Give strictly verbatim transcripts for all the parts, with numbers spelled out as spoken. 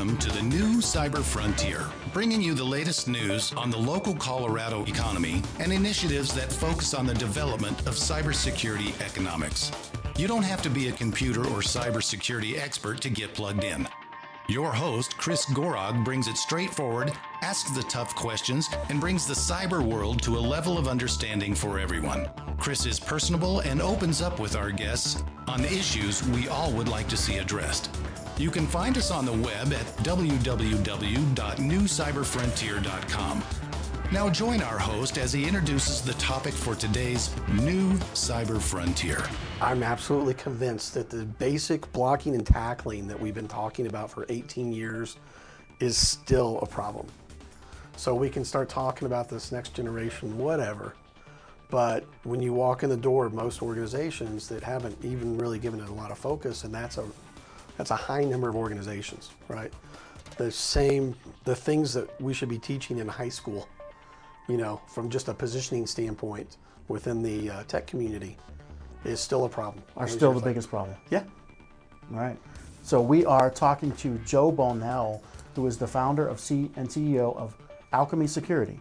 Welcome to the new Cyber Frontier, bringing you the latest news on the local Colorado economy and initiatives that focus on the development of cybersecurity economics. You don't have to be a computer or cybersecurity expert to get plugged in. Your host, Chris Gorog, brings it straightforward, asks the tough questions, and brings the cyber world to a level of understanding for everyone. Chris is personable and opens up with our guests on the issues we all would like to see addressed. You can find us on the web at w w w dot new cyber frontier dot com. Now join our host as he introduces the topic for today's new Cyber Frontier. I'm absolutely convinced that the basic blocking and tackling that we've been talking about for eighteen years is still a problem. So we can start talking about this next generation, whatever. But when you walk in the door of most organizations that haven't even really given it a lot of focus, and that's a that's a high number of organizations, right? The same, the things that we should be teaching in high school, you know, from just a positioning standpoint within the uh, tech community, is still a problem. Are still the biggest problem. Yeah. All right. So we are talking to Joe Bonnell, who is the founder of C and C E O of Alchemy Security.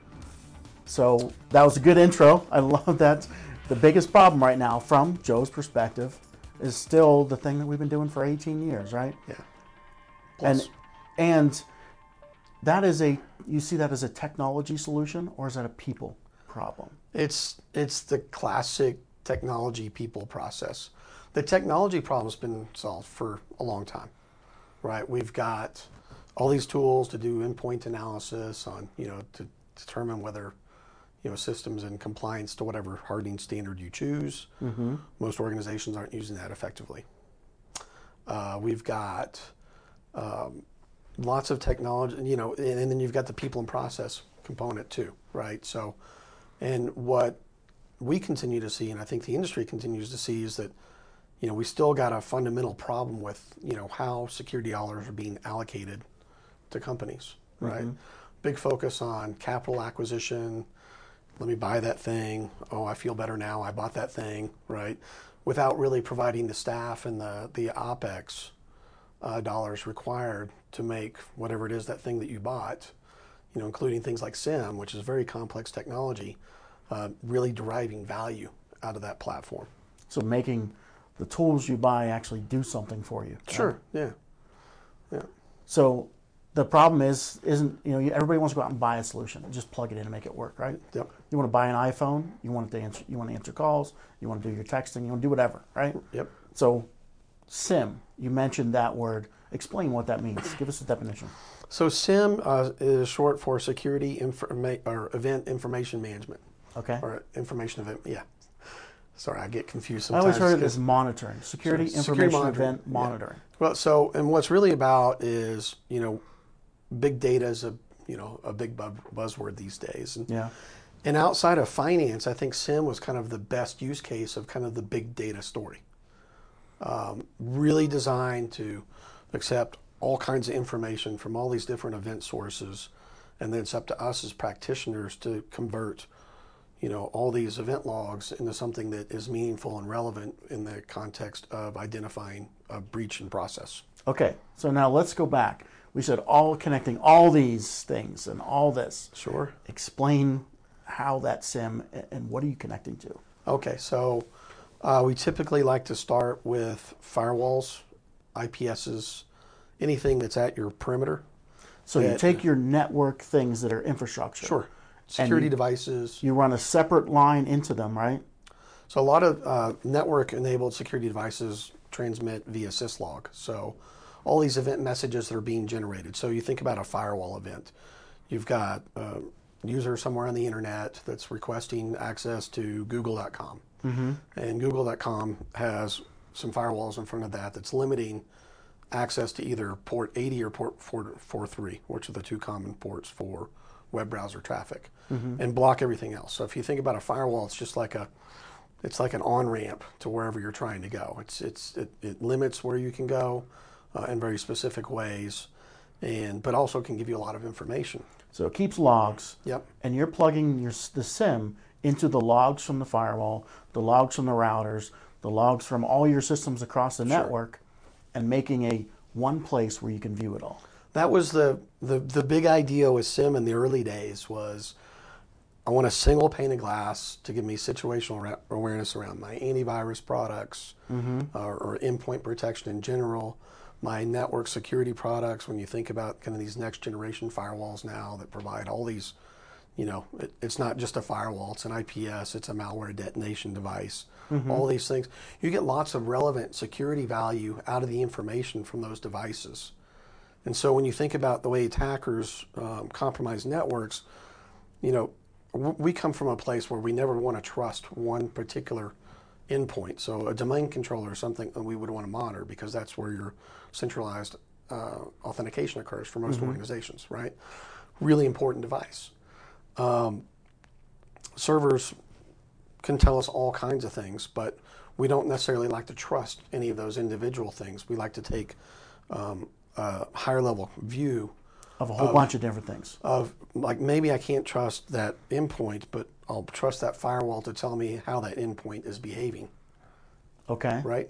So that was a good intro. I love that. The biggest problem right now, from Joe's perspective, is still the thing that we've been doing for eighteen years, right? Yeah. Plus. And and that is a, you see that as a technology solution, or is that a people problem? It's it's the classic technology people process. The technology problem's been solved for a long time, right? We've got all these tools to do endpoint analysis on, you know, to determine whether, you know, systems in compliance to whatever hardening standard you choose. Mm-hmm. Most organizations aren't using that effectively. Uh, we've got um, lots of technology, you know, and, and then you've got the people and process component too, right? So, and what we continue to see, and I think the industry continues to see, is that, you know, we still got a fundamental problem with, you know, how security dollars are being allocated to companies, right? Mm-hmm. Big focus on capital acquisition. Let me buy that thing. Oh, I feel better now. I bought that thing, right? Without really providing the staff and the, the OpEx uh, dollars required to make whatever it is, that thing that you bought, you know, including things like SIEM, which is very complex technology, uh, really deriving value out of that platform. So making the tools you buy actually do something for you. Sure, right? yeah. Yeah. So the problem is, isn't, you know, everybody wants to go out and buy a solution, just plug it in and make it work, right? Yep. You want to buy an iPhone, you want to answer, you want to answer calls, you want to do your texting, you want to do whatever, right? Yep. So, SIEM, you mentioned that word. Explain what that means. Give us a definition. So SIEM uh, is short for Security Informa- or Event Information Management. Okay. Or Information Event, yeah. Sorry, I get confused I sometimes. always heard it as monitoring, Security So, Information security monitoring, Event Monitoring. Yeah. Well, so, and what's really about is, you know, big data is a, you know, a big bu- buzzword these days. And, Yeah. and outside of finance, I think SIEM was kind of the best use case of kind of the big data story. Um, really designed to accept all kinds of information from all these different event sources, and then it's up to us as practitioners to convert, you know, all these event logs into something that is meaningful and relevant in the context of identifying a breach in process. Okay, so now let's go back. We said all connecting all these things and all this. Sure. Explain how that SIEM and what are you connecting to? Okay, so uh, we typically like to start with firewalls, I P Ss, anything that's at your perimeter. So that, you take your network things that are infrastructure. Sure. Security you, devices. You run a separate line into them, right? So a lot of uh, network-enabled security devices transmit via syslog. So all these event messages that are being generated. So you think about a firewall event. You've got a user somewhere on the internet that's requesting access to google dot com. Mm-hmm. And google dot com has some firewalls in front of that that's limiting access to either port eighty or port four forty-three, which are the two common ports for web browser traffic, mm-hmm. and block everything else. So if you think about a firewall, it's just like a it's like an on-ramp to wherever you're trying to go. It's it's it, it limits where you can go uh, in very specific ways, and but also can give you a lot of information. So it keeps logs. Yep. And you're plugging your the SIEM into the logs from the firewall, the logs from the routers, the logs from all your systems across the Sure. network, and making a one place where you can view it all. That was the, the, the big idea with SIEM in the early days was I want a single pane of glass to give me situational ra- awareness around my antivirus products mm-hmm. or, or endpoint protection in general, my network security products. When you think about kind of these next generation firewalls now that provide all these, you know, it, it's not just a firewall, it's an I P S, it's a malware detonation device, mm-hmm. all these things. You get lots of relevant security value out of the information from those devices. And so when you think about the way attackers um, compromise networks, you know, we come from a place where we never want to trust one particular endpoint. So a domain controller is something that we would want to monitor because that's where your centralized uh, authentication occurs for most mm-hmm. organizations, right? Really important device. Um, servers can tell us all kinds of things, but we don't necessarily like to trust any of those individual things. We like to take um, a higher level view of a whole of, bunch of different things. Of like maybe I can't trust that endpoint, but I'll trust that firewall to tell me how that endpoint is behaving. Okay. Right?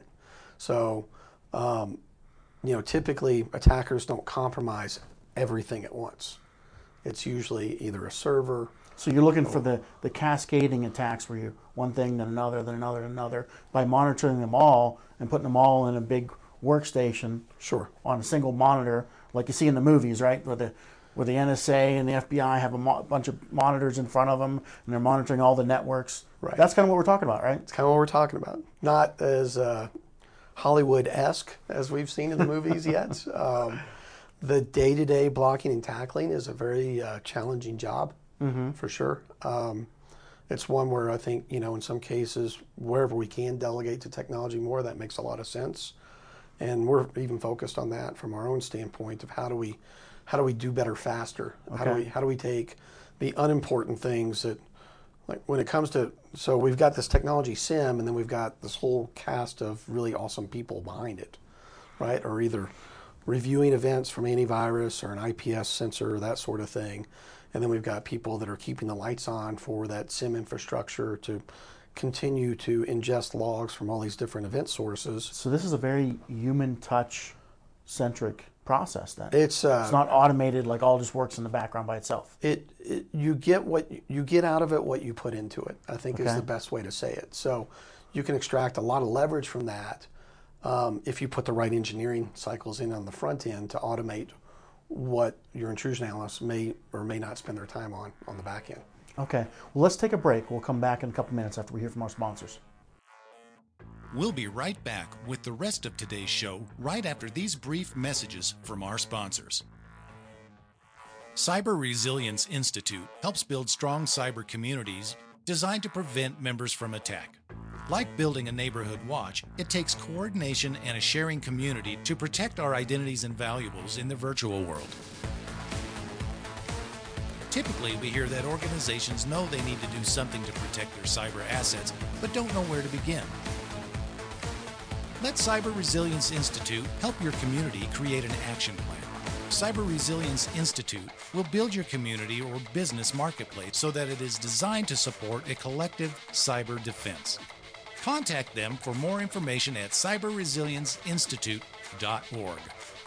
So, um, you know, typically attackers don't compromise everything at once. It's usually either a server. So you're looking for the, the cascading attacks where you one thing, then another, then another, then another. By monitoring them all and putting them all in a big workstation. Sure. On a single monitor, like you see in the movies, right? Where the where the N S A and the F B I have a mo- bunch of monitors in front of them, and they're monitoring all the networks. Right. That's kind of what we're talking about, right? It's kind of what we're talking about. Not as uh, Hollywood-esque as we've seen in the movies yet. Um, the day-to-day blocking and tackling is a very uh, challenging job, mm-hmm. for sure. Um, it's one where I think, you know, in some cases, wherever we can delegate to technology more, that makes a lot of sense. And we're even focused on that from our own standpoint of how do we, how do we do better faster? Okay. How do we, how do we take the unimportant things that, like when it comes to, so we've got this technology SIEM, and then we've got this whole cast of really awesome people behind it, right? Or either reviewing events from antivirus or an I P S sensor or that sort of thing. And then we've got people that are keeping the lights on for that SIEM infrastructure to continue to ingest logs from all these different event sources. So this is a very human touch centric process then. It's uh, it's not automated, like all just works in the background by itself. It, it you get what you get out of it what you put into it, I think okay. is the best way to say it. So you can extract a lot of leverage from that um, if you put the right engineering cycles in on the front end to automate what your intrusion analysts may or may not spend their time on on the back end. Okay, well, let's take a break. We'll come back in a couple minutes after we hear from our sponsors. We'll be right back with the rest of today's show right after these brief messages from our sponsors. Cyber Resilience Institute helps build strong cyber communities designed to prevent members from attack. Like building a neighborhood watch, it takes coordination and a sharing community to protect our identities and valuables in the virtual world. Typically, we hear that organizations know they need to do something to protect their cyber assets, but don't know where to begin. Let Cyber Resilience Institute help your community create an action plan. Cyber Resilience Institute will build your community or business marketplace so that it is designed to support a collective cyber defense. Contact them for more information at cyber resilience institute dot org.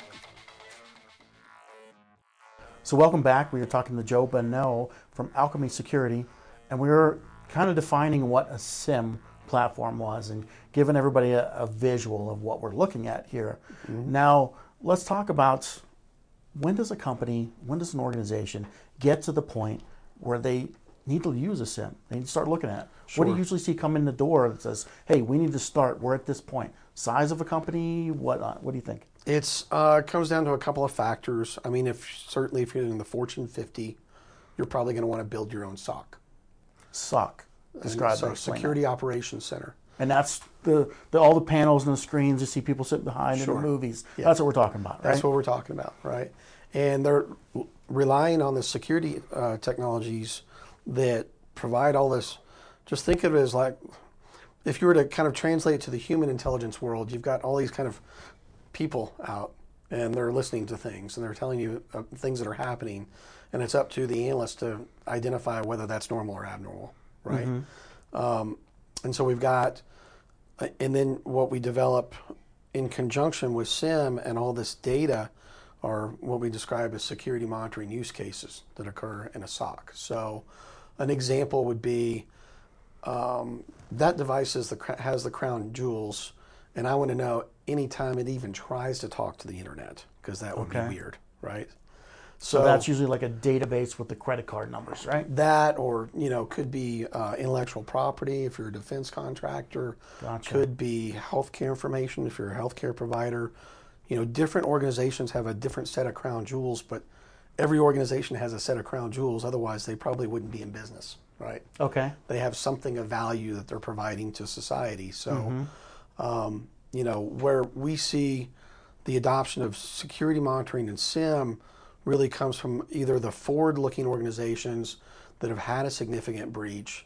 So welcome back. We are talking to Joe Bonnell from Alchemy Security, and we were kind of defining what a SIEM platform was and giving everybody a, a visual of what we're looking at here. Mm-hmm. Now, let's talk about when does a company, when does an organization get to the point where they need to use a SIEM? They need to start looking at it. Sure. What do you usually see come in the door that says, hey, we need to start, we're at this point? Size of a company, what, uh, what do you think? It's uh, comes down to a couple of factors. I mean, if certainly if you're in the Fortune fifty, you're probably going to want to build your own S O C. S O C. Describe so that. Security Operations Center. And that's the, the all the panels and the screens you see people sitting behind Sure. in the movies. Yeah. That's what we're talking about, right? That's what we're talking about, right? And they're relying on the security uh, technologies that provide all this. Just think of it as like, if you were to kind of translate it to the human intelligence world, you've got all these kind of people out, and they're listening to things, and they're telling you uh, things that are happening, and it's up to the analyst to identify whether that's normal or abnormal, right? Mm-hmm. Um, and so we've got, and then what we develop in conjunction with SIEM and all this data, are what we describe as security monitoring use cases that occur in a S O C. So an example would be um, that device is the, has the crown jewels, and I want to know anytime it even tries to talk to the internet, because that would Okay. be weird, right? So that's usually like a database with the credit card numbers, right? That, or you know, could be uh, intellectual property if you're a defense contractor. Gotcha. Could be healthcare information if you're a healthcare provider. You know, different organizations have a different set of crown jewels, but every organization has a set of crown jewels. Otherwise, they probably wouldn't be in business, right? Okay. They have something of value that they're providing to society. So, Mm-hmm. um, you know, where we see the adoption of security monitoring and SIEM really comes from either the forward-looking organizations that have had a significant breach,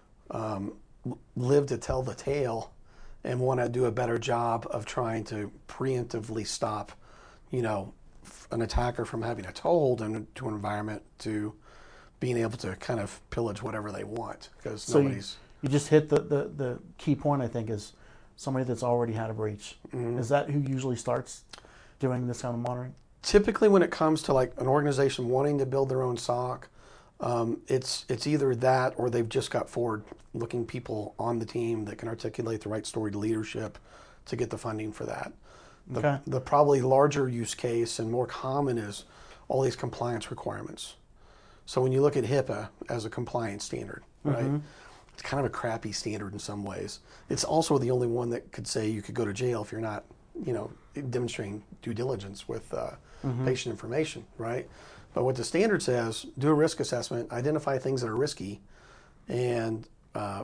um, live to tell the tale, and want to do a better job of trying to preemptively stop, you know, an attacker from having a toehold into an environment to being able to kind of pillage whatever they want, because So you, nobody's. you just hit the, the, the key point, I think, is somebody that's already had a breach. Mm-hmm. Is that who usually starts doing this kind of monitoring? Typically, when it comes to like an organization wanting to build their own S O C, um, it's it's either that or they've just got forward-looking people on the team that can articulate the right story to leadership to get the funding for that. The, Okay. the probably larger use case and more common is all these compliance requirements. So when you look at HIPAA as a compliance standard, right? Mm-hmm. It's kind of a crappy standard in some ways. It's also the only one that could say you could go to jail if you're not, you know, demonstrating due diligence with uh, Mm-hmm. patient information, right? But what the standard says, do a risk assessment, identify things that are risky, and uh,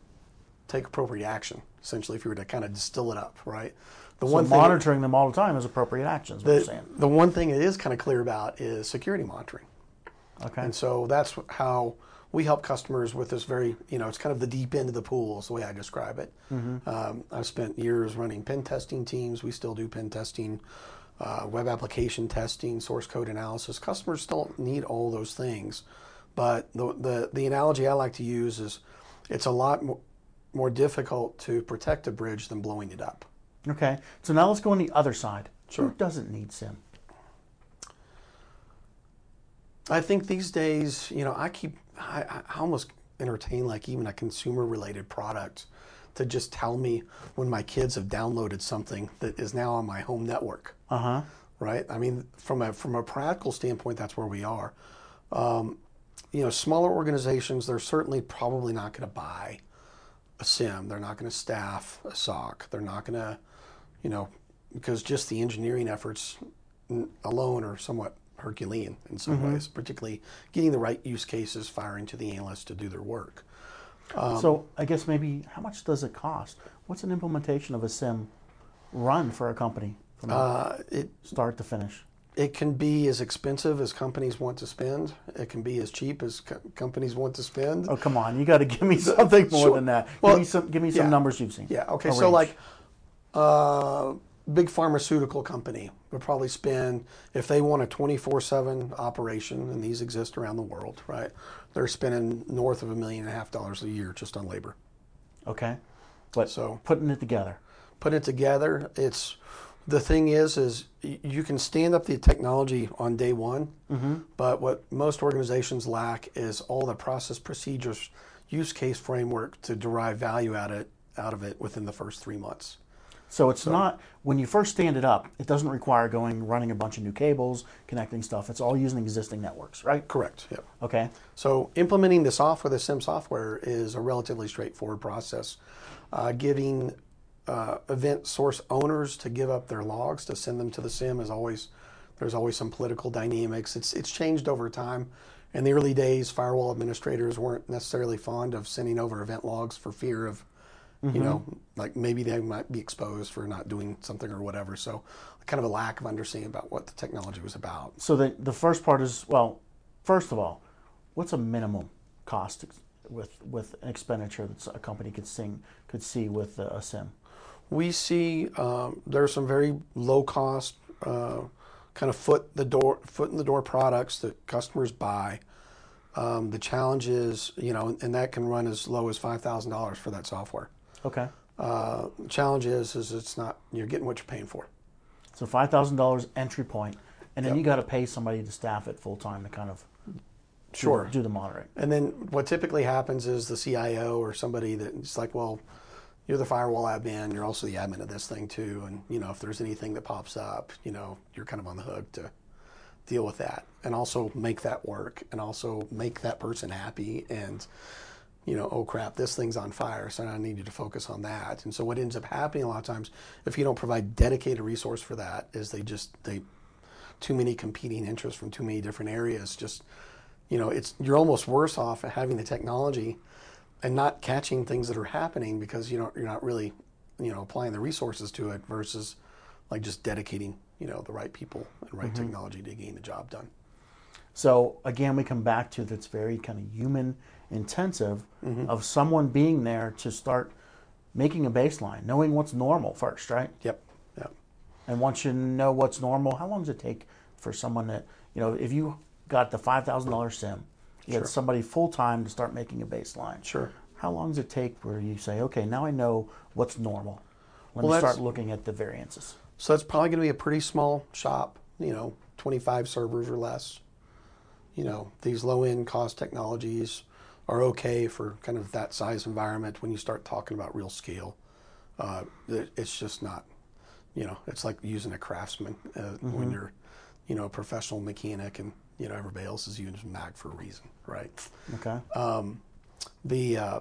take appropriate action, essentially, if you were to kind of distill it up, right? The So one thing, monitoring them all the time is appropriate actions, what you're the, saying. the one thing it is kind of clear about is security monitoring. Okay. And so that's how we help customers with this very, you know, it's kind of the deep end of the pool is the way I describe it. Mm-hmm. Um, I've spent years running pen testing teams. We still do pen testing, uh, web application testing, source code analysis. Customers still need all those things. But the, the, the analogy I like to use is it's a lot more, more difficult to protect a bridge than blowing it up. Okay. So now let's go on the other side. Sure. Who doesn't need SIM? I think these days, you know, I keep, I, I almost entertain like even a consumer related product to just tell me when my kids have downloaded something that is now on my home network, Uh-huh. right? I mean, from a from a practical standpoint, that's where we are. Um, you know, smaller organizations, they're certainly probably not going to buy a SIM. They're not going to staff a S O C. They're not going to, you know, because just the engineering efforts alone are somewhat Herculean in some Mm-hmm. ways, particularly getting the right use cases firing to the analysts to do their work. Um, So I guess maybe how much does it cost? What's an implementation of a SIM run for a company from uh, it start to finish? it can be as expensive as companies want to spend. It can be as cheap as co- companies want to spend. Oh, come on. You got to give me something more Sure. than that. Well, give me some, give me some yeah. numbers you've seen. Yeah. Okay. A So range. like, uh, big pharmaceutical company would probably spend, if they want a twenty-four seven operation, and these exist around the world, right? They're spending north of a million and a half dollars a year just on labor. Okay. But So putting it together. put it together. It's the thing is, is y- you can stand up the technology on day one, Mm-hmm. but what most organizations lack is all the process, procedures, use case framework to derive value out of it, out of it within the first three months. So it's not, when you first stand it up, it doesn't require going, running a bunch of new cables, connecting stuff. It's all using existing networks, right? Correct. Yep. Okay. So implementing the software, the SIM software, is a relatively straightforward process. Uh, giving uh, event source owners to give up their logs to send them to the SIM is always, there's always some political dynamics. It's it's changed over time. In the early days, firewall administrators weren't necessarily fond of sending over event logs for fear of, you know, like maybe they might be exposed for not doing something or whatever. So kind of a lack of understanding about what the technology was about. So the, the first part is, well, first of all, what's a minimum cost with with an expenditure that a company could sing could see with a SIM? We see um, there are some very low cost, uh, kind of foot the door, foot in the door products that customers buy. Um, the challenge is, you know, and that can run as low as five thousand dollars for that software. Okay. Uh, the challenge is, is it's not, you're getting what you're paying for. So five thousand dollars entry point. And then Yep. you got to pay somebody to staff it full time to kind of Sure. do, do the monitoring. And then what typically happens is the C I O or somebody that's like, well, you're the firewall admin, you're also the admin of this thing too, and you know if there's anything that pops up, you know you're kind of on the hook to deal with that, and also make that work, and also make that person happy, and you know, oh crap, this thing's on fire, so I need you to focus on that. And so what ends up happening a lot of times, if you don't provide dedicated resource for that, is they just they too many competing interests from too many different areas. Just you know, it's you're almost worse off at having the technology and not catching things that are happening because you know you're not really, you know, applying the resources to it versus like just dedicating, you know, the right people and right mm-hmm. technology to getting the job done. So again, we come back to that's very kind of human intensive mm-hmm. of someone being there to start making a baseline, knowing what's normal first, right? Yep. Yep. And once you know what's normal, how long does it take for someone that, you know, if you got the five thousand dollars SIM, you sure. get somebody full-time to start making a baseline. Sure. How long does it take where you say, okay, now I know what's normal? Let well, me start looking at the variances. So that's probably going to be a pretty small shop, you know, twenty-five servers or less. You know, these low-end cost technologies are okay for kind of that size environment. When you start talking about real scale, uh, it's just not, you know, it's like using a craftsman uh, mm-hmm. when you're, you know, a professional mechanic and, you know, everybody else is using Mac for a reason, right? Okay. Um, the uh,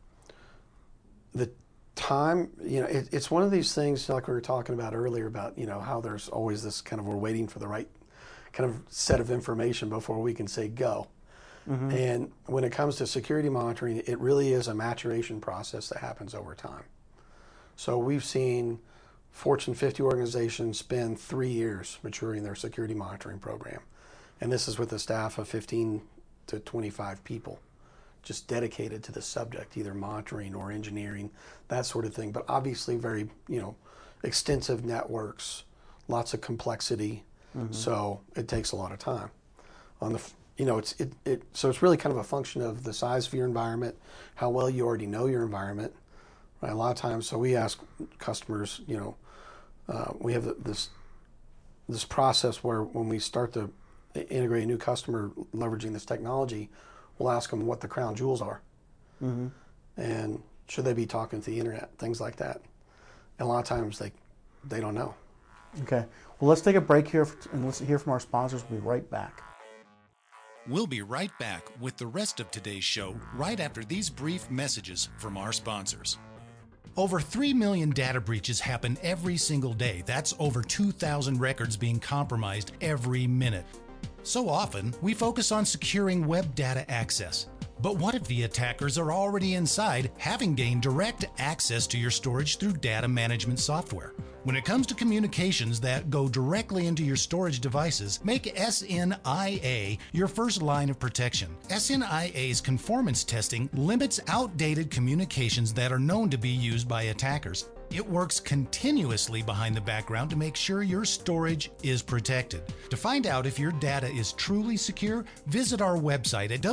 the time, you know, it, it's one of these things like we were talking about earlier about, you know, how there's always this kind of we're waiting for the right kind of set of information before we can say go. Mm-hmm. And when it comes to security monitoring, it really is a maturation process that happens over time. So we've seen Fortune fifty organizations spend three years maturing their security monitoring program. And this is with a staff of fifteen to twenty-five people, just dedicated to the subject, either monitoring or engineering, that sort of thing. But obviously very, you know, extensive networks, lots of complexity. Mm-hmm. So it takes a lot of time. On the, you know, it's it, it. So it's really kind of a function of the size of your environment, how well you already know your environment. Right? A lot of times, so we ask customers, you know, uh, we have this this process where when we start to integrate a new customer leveraging this technology, we'll ask them what the crown jewels are. Mm-hmm. And should they be talking to the internet, things like that. And a lot of times they they don't know. Okay. Well, let's take a break here and let's hear from our sponsors. We'll be right back. We'll be right back with the rest of today's show right after these brief messages from our sponsors. Over three million data breaches happen every single day. That's over two thousand records being compromised every minute. So often, we focus on securing web data access. But what if the attackers are already inside, having gained direct access to your storage through data management software? When it comes to communications that go directly into your storage devices, make S N I A your first line of protection. S N I A's conformance testing limits outdated communications that are known to be used by attackers. It works continuously behind the background to make sure your storage is protected. To find out if your data is truly secure, visit our website at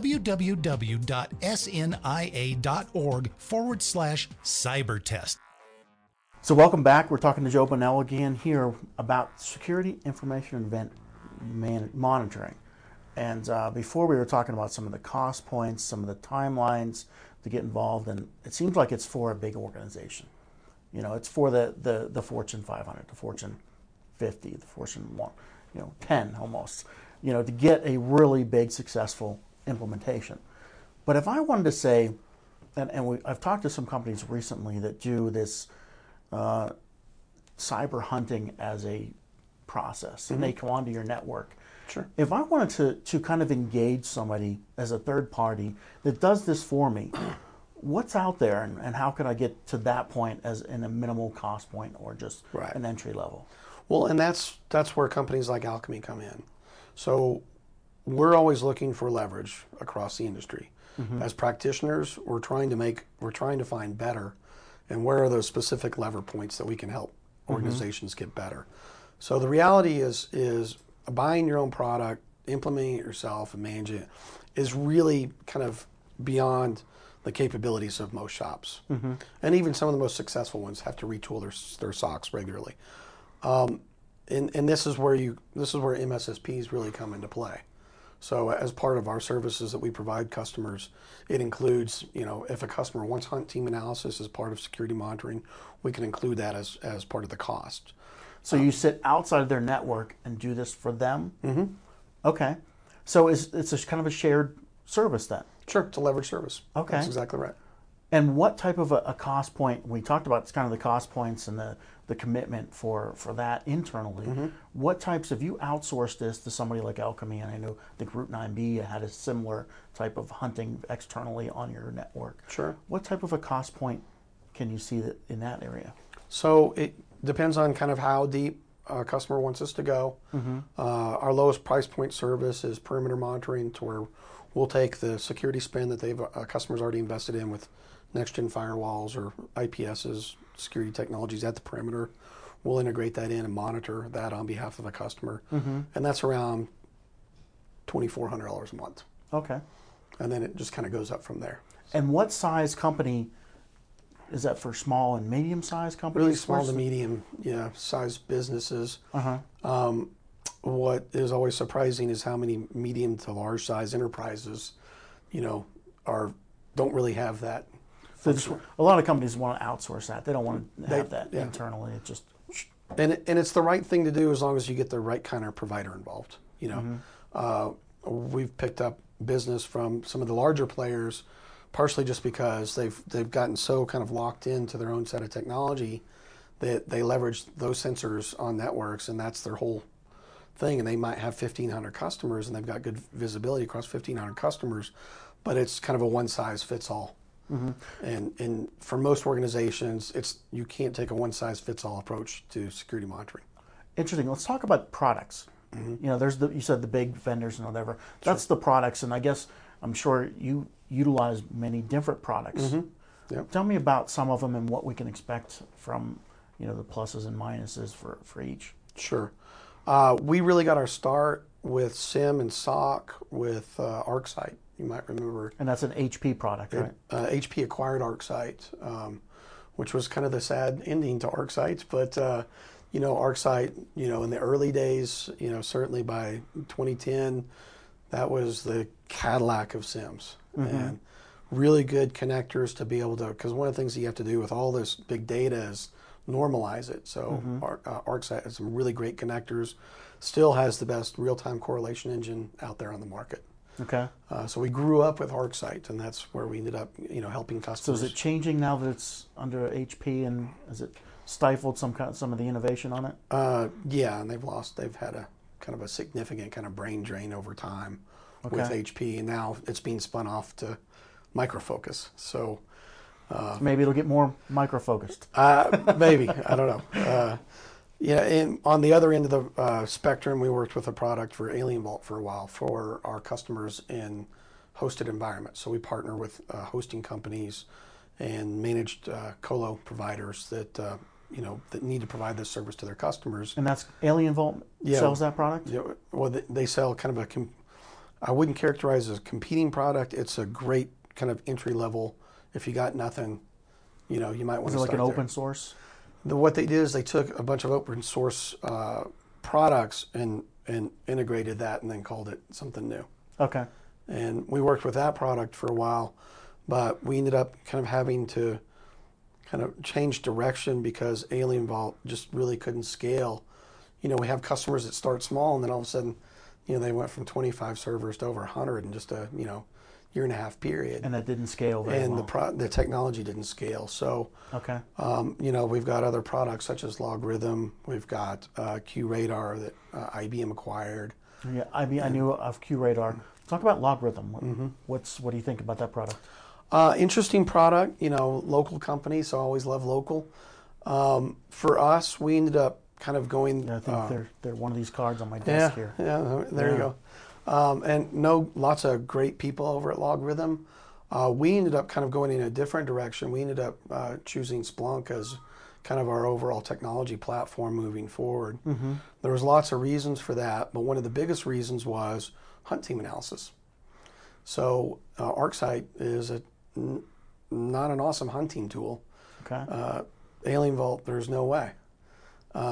www.snia.org forward slash cybertest. So welcome back. We're talking to Joe Bonnell again here about security information event man- monitoring. And uh, before we were talking about some of the cost points, some of the timelines to get involved, and it seems like it's for a big organization. You know, it's for the, the, the Fortune five hundred, the Fortune fifty, the Fortune one, you know, ten almost, you know, to get a really big successful implementation. But if I wanted to say, and, and we, I've talked to some companies recently that do this uh, cyber hunting as a process, mm-hmm. and they come onto your network. Sure. If I wanted to, to kind of engage somebody as a third party that does this for me, what's out there, and, and how could I get to that point as in a minimal cost point or just right. an entry level? Well, and that's that's where companies like Alkami come in. So we're always looking for leverage across the industry. Mm-hmm. As practitioners, we're trying to make we're trying to find better, and where are those specific lever points that we can help organizations mm-hmm. get better. So the reality is is buying your own product, implementing it yourself, and managing it is really kind of beyond the capabilities of most shops. Mm-hmm. And even some of the most successful ones have to retool their, their S O Cs regularly. Um, and, and this is where you this is where M S S Ps really come into play. So as part of our services that we provide customers, it includes, you know, if a customer wants hunt team analysis as part of security monitoring, we can include that as, as part of the cost. So um, you sit outside of their network and do this for them? Mm-hmm. Okay. So it's, it's a kind of a shared service then? Sure, it's a leverage service. Okay. That's exactly right. And what type of a, a cost point, we talked about kind of the cost points and the, the commitment for, for that internally. Mm-hmm. What types, have you outsourced this to somebody like Alchemy? And I know, I think Route nine B had a similar type of hunting externally on your network. Sure. What type of a cost point can you see that in that area? So it depends on kind of how deep a customer wants us to go. Mm-hmm. Uh, our lowest price point service is perimeter monitoring, to where we'll take the security spend that they've uh, customers already invested in with next-gen firewalls or I P S's, security technologies at the perimeter. We'll integrate that in and monitor that on behalf of a customer. Mm-hmm. And that's around twenty-four hundred dollars a month. Okay. And then it just kind of goes up from there. And what size company, is that for small and medium-sized companies? Really small to medium, yeah, size businesses. Uh-huh. Um, what is always surprising is how many medium to large size enterprises, you know, are don't really have that. Just, a lot of companies want to outsource that. They don't want to have they, that yeah. internally. It just and it, and it's the right thing to do as long as you get the right kind of provider involved. You know, mm-hmm. uh, we've picked up business from some of the larger players, partially just because they've they've gotten so kind of locked into their own set of technology that they leverage those sensors on networks, and that's their whole thing. And they might have fifteen hundred customers, and they've got good visibility across fifteen hundred customers, but it's kind of a one size fits all. Mm-hmm. And and for most organizations, it's you can't take a one size fits all approach to security monitoring. Interesting. Let's talk about products. Mm-hmm. You know, there's the you said the big vendors and whatever. That's sure. the products, and I guess I'm sure you utilize many different products. Mm-hmm. Yep. Tell me about some of them and what we can expect from, you know, the pluses and minuses for, for each. Sure. Uh, we really got our start with SIEM and S O C with uh, ArcSight. You might remember. And that's an H P product, right? Uh, H P acquired ArcSight, um, which was kind of the sad ending to ArcSight. But, uh, you know, ArcSight, you know, in the early days, you know, certainly by twenty ten, that was the Cadillac of SIEMs. Mm-hmm. And really good connectors to be able to, because one of the things that you have to do with all this big data is normalize it. So mm-hmm. Ar- uh, ArcSight has some really great connectors, still has the best real-time correlation engine out there on the market. Okay. Uh, so we grew up with ArcSight, and that's where we ended up, you know, helping customers. So is it changing now that it's under H P, and has it stifled some kind of, some of the innovation on it? Uh, yeah, and they've lost. They've had a kind of a significant kind of brain drain over time okay. with H P, and now it's being spun off to Micro Focus. So uh, maybe it'll get more micro focused. Uh, maybe I don't know. Uh, Yeah, and on the other end of the uh, spectrum, we worked with a product for Alien Vault for a while for our customers in hosted environments. So we partner with uh, hosting companies and managed uh, colo providers that uh, you know that need to provide this service to their customers. And that's Alien Vault yeah, sells that product? Yeah, well, they, they sell kind of a. Com- I wouldn't characterize it as a competing product. It's a great kind of entry level. If you got nothing, you know, you might want to start. Is it like an there. open source? The, what they did is they took a bunch of open source uh, products and, and integrated that and then called it something new. Okay. And we worked with that product for a while, but we ended up kind of having to kind of change direction because Alien Vault just really couldn't scale. You know, we have customers that start small and then all of a sudden, you know, they went from twenty-five servers to over one hundred in just a, you know, year and a half period. And that didn't scale very and well. the pro- the technology didn't scale. So, okay. um, you know, we've got other products such as LogRhythm. We've got uh, QRadar that uh, I B M acquired. Yeah, I mean, I knew of QRadar. Talk about LogRhythm. What, mm-hmm. What's what do you think about that product? Uh, interesting product. You know, local company, so I always love local. Um, for us, we ended up kind of going. Yeah, I think uh, they're they're one of these cards on my yeah, desk here. Yeah, there yeah. you go. Um, and know lots of great people over at LogRhythm. Uh, we ended up kind of going in a different direction. We ended up uh, choosing Splunk as kind of our overall technology platform moving forward. Mm-hmm. There was lots of reasons for that, but one of the biggest reasons was hunt team analysis. So uh, ArcSight is a, n- not an awesome hunting tool. Okay. Uh, Alien Vault, there's no way. Um,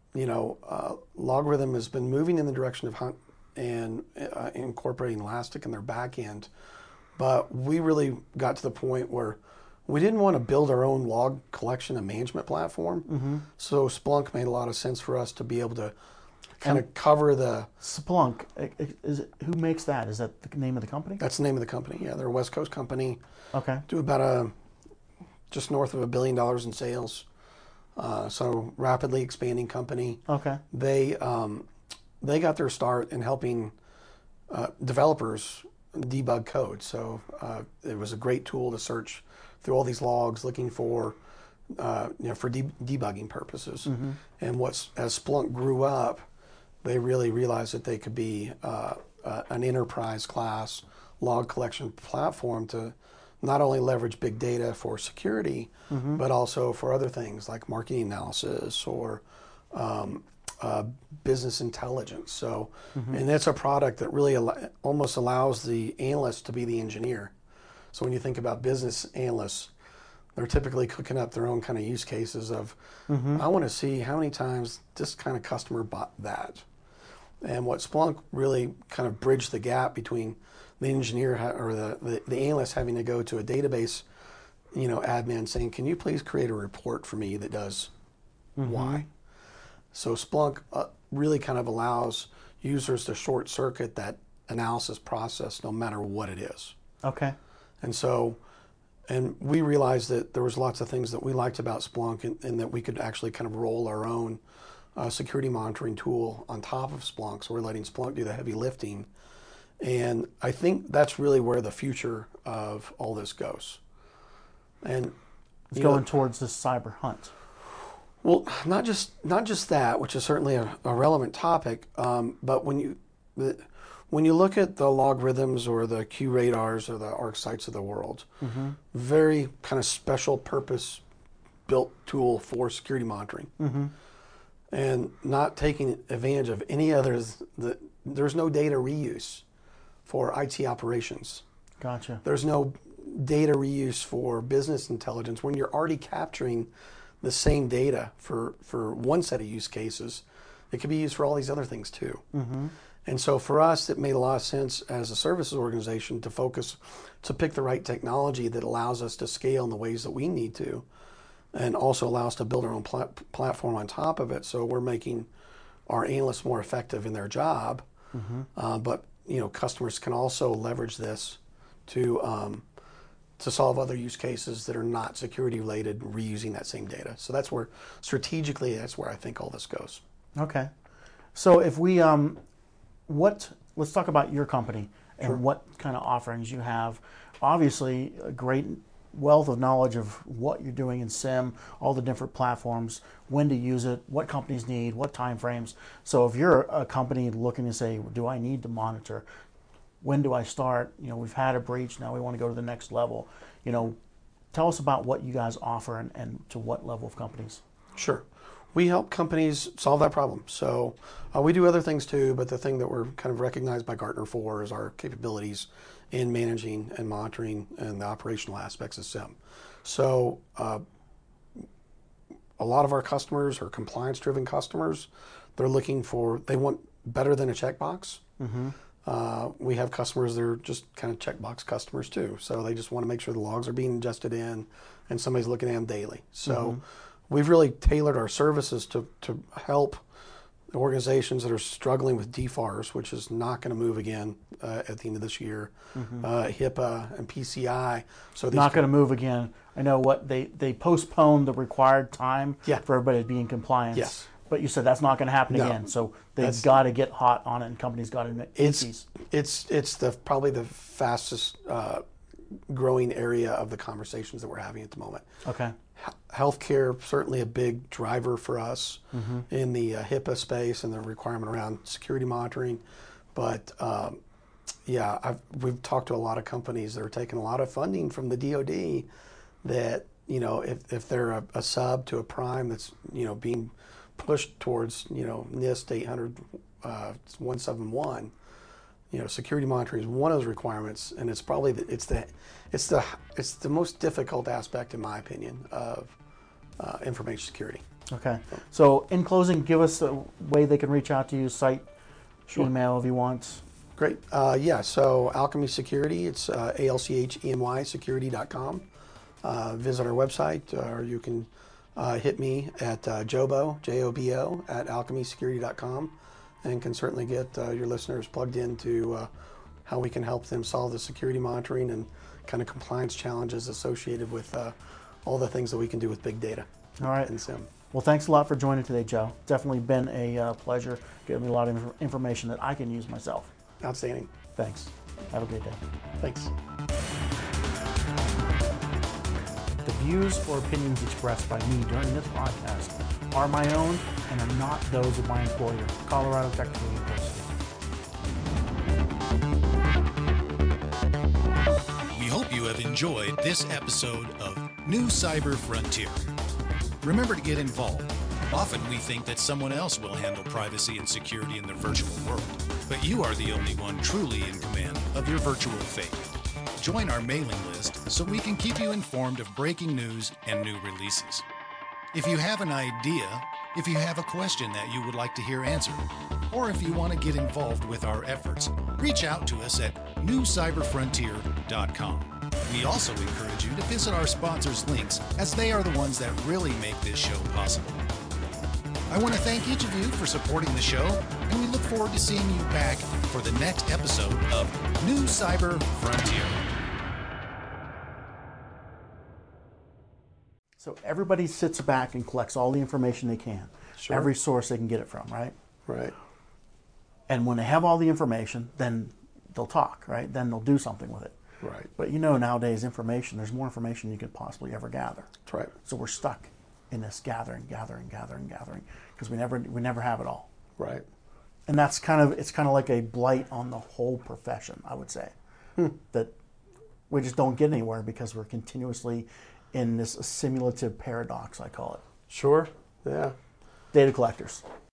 you know, uh, LogRhythm has been moving in the direction of Hunt and uh, incorporating Elastic in their back end. But we really got to the point where we didn't want to build our own log collection and management platform. Mm-hmm. So Splunk made a lot of sense for us to be able to kind of cover the... Splunk, is it, who makes that? Is that the name of the company? That's the name of the company, yeah. They're a West Coast company. Okay. Do about a just north of a billion dollars in sales. Uh, so rapidly expanding company. Okay. They um, they got their start in helping uh, developers debug code. So uh, it was a great tool to search through all these logs, looking for uh, you know for de- debugging purposes. Mm-hmm. And what's as Splunk grew up, they really realized that they could be uh, uh, an enterprise class log collection platform to not only leverage big data for security, mm-hmm. but also for other things like marketing analysis or um, uh, business intelligence. So, mm-hmm. and that's a product that really al- almost allows the analyst to be the engineer. So when you think about business analysts, they're typically cooking up their own kind of use cases of, mm-hmm. I want to see how many times this kind of customer bought that. And what Splunk really kind of bridged the gap between the engineer ha- or the, the, the analyst having to go to a database, you know, admin saying, can you please create a report for me that does mm-hmm. Y? So Splunk uh, really kind of allows users to short circuit that analysis process no matter what it is. Okay. And so, and we realized that there was lots of things that we liked about Splunk and, and that we could actually kind of roll our own uh, security monitoring tool on top of Splunk. So we're letting Splunk do the heavy lifting. And I think that's really where the future of all this goes. And it's going know, towards this cyber hunt. Well, not just not just that, which is certainly a, a relevant topic, um, but when you the, when you look at the LogRhythms or the QRadars or the ArcSights of the world, mm-hmm. very kind of special purpose built tool for security monitoring, mm-hmm. and not taking advantage of any others. That there's no data reuse for I T operations. Gotcha. There's no data reuse for business intelligence when you're already capturing the same data for, for one set of use cases. It can be used for all these other things too. Mm-hmm. And so for us, it made a lot of sense as a services organization to focus, to pick the right technology that allows us to scale in the ways that we need to, and also allow us to build our own plat- platform on top of it. So we're making our analysts more effective in their job, mm-hmm. uh, but you know, customers can also leverage this to um, to solve other use cases that are not security related, reusing that same data. So that's where strategically, that's where I think all this goes. Okay, so if we, um, what? Let's talk about your company and Sure. what kind of offerings you have. Obviously, a great wealth of knowledge of what you're doing in SIEM, all the different platforms, when to use it, what companies need, what time frames. So if you're a company looking to say, do I need to monitor? When do I start? You know, we've had a breach, now we want to go to the next level. You know, tell us about what you guys offer and, and to what level of companies. Sure. We help companies solve that problem. So uh, we do other things too, but the thing that we're kind of recognized by Gartner for is our capabilities in managing and monitoring and the operational aspects of SIEM. So uh, a lot of our customers are compliance-driven customers. They're looking for, they want better than a checkbox. Mm-hmm. Uh, we have customers that are just kind of checkbox customers too. So they just want to make sure the logs are being ingested in and somebody's looking at them daily. So mm-hmm. we've really tailored our services to, to help organizations that are struggling with D FARS, which is not going to move again uh, at the end of this year, mm-hmm. uh, HIPAA and P C I. So not going to move again. I know what they they postponed the required time yeah. for everybody to be in compliance. Yes. But you said that's not going to happen no, again. So they've got to get hot on it, and companies got to make it's these. it's it's the probably the fastest uh, growing area of the conversations that we're having at the moment. Okay. Healthcare, certainly a big driver for us mm-hmm. in the uh, HIPAA space and the requirement around security monitoring. But um, yeah, I've, we've talked to a lot of companies that are taking a lot of funding from the D O D that, you know, if, if they're a, a sub to a prime that's, you know, being pushed towards, you know, NIST eight hundred, uh, one seventy-one, you know, security monitoring is one of those requirements, and it's probably the, it's the it's the it's the most difficult aspect, in my opinion, of uh, information security. Okay. So in closing, give us a way they can reach out to you, site, Sure. email if you want. Great. Uh, yeah, so Alchemy Security, it's uh, A L C H E M Y security dot com. Uh, visit our website, or you can uh, hit me at uh, Jobo, J O B O, at alchemy security dot com, and can certainly get uh, your listeners plugged into uh, how we can help them solve the security monitoring and kind of compliance challenges associated with uh, all the things that we can do with big data. All right. And SIM. Well, thanks a lot for joining today, Joe. Definitely been a uh, pleasure. Giving me a lot of inf- information that I can use myself. Outstanding. Thanks. Have a great day. Thanks. The views or opinions expressed by me during this podcast are my own and are not those of my employer, Colorado Technical University. We hope you have enjoyed this episode of New Cyber Frontier. Remember to get involved. Often we think that someone else will handle privacy and security in the virtual world, but you are the only one truly in command of your virtual fate. Join our mailing list so we can keep you informed of breaking news and new releases. If you have an idea, if you have a question that you would like to hear answered, or if you want to get involved with our efforts, reach out to us at new cyber frontier dot com. We also encourage you to visit our sponsors' links, as they are the ones that really make this show possible. I want to thank each of you for supporting the show, and we look forward to seeing you back for the next episode of New Cyber Frontier. So everybody sits back and collects all the information they can. Sure. Every source they can get it from, right? Right. And when they have all the information, then they'll talk, right? Then they'll do something with it. Right. But you know, nowadays, information, there's more information you could possibly ever gather. That's right. So we're stuck in this gathering, gathering, gathering, gathering, because we never we never have it all. Right. And that's kind of it's kind of like a blight on the whole profession, I would say. Hmm. That we just don't get anywhere because we're continuously in this simulative paradox, I call it. Sure. Yeah. Data collectors.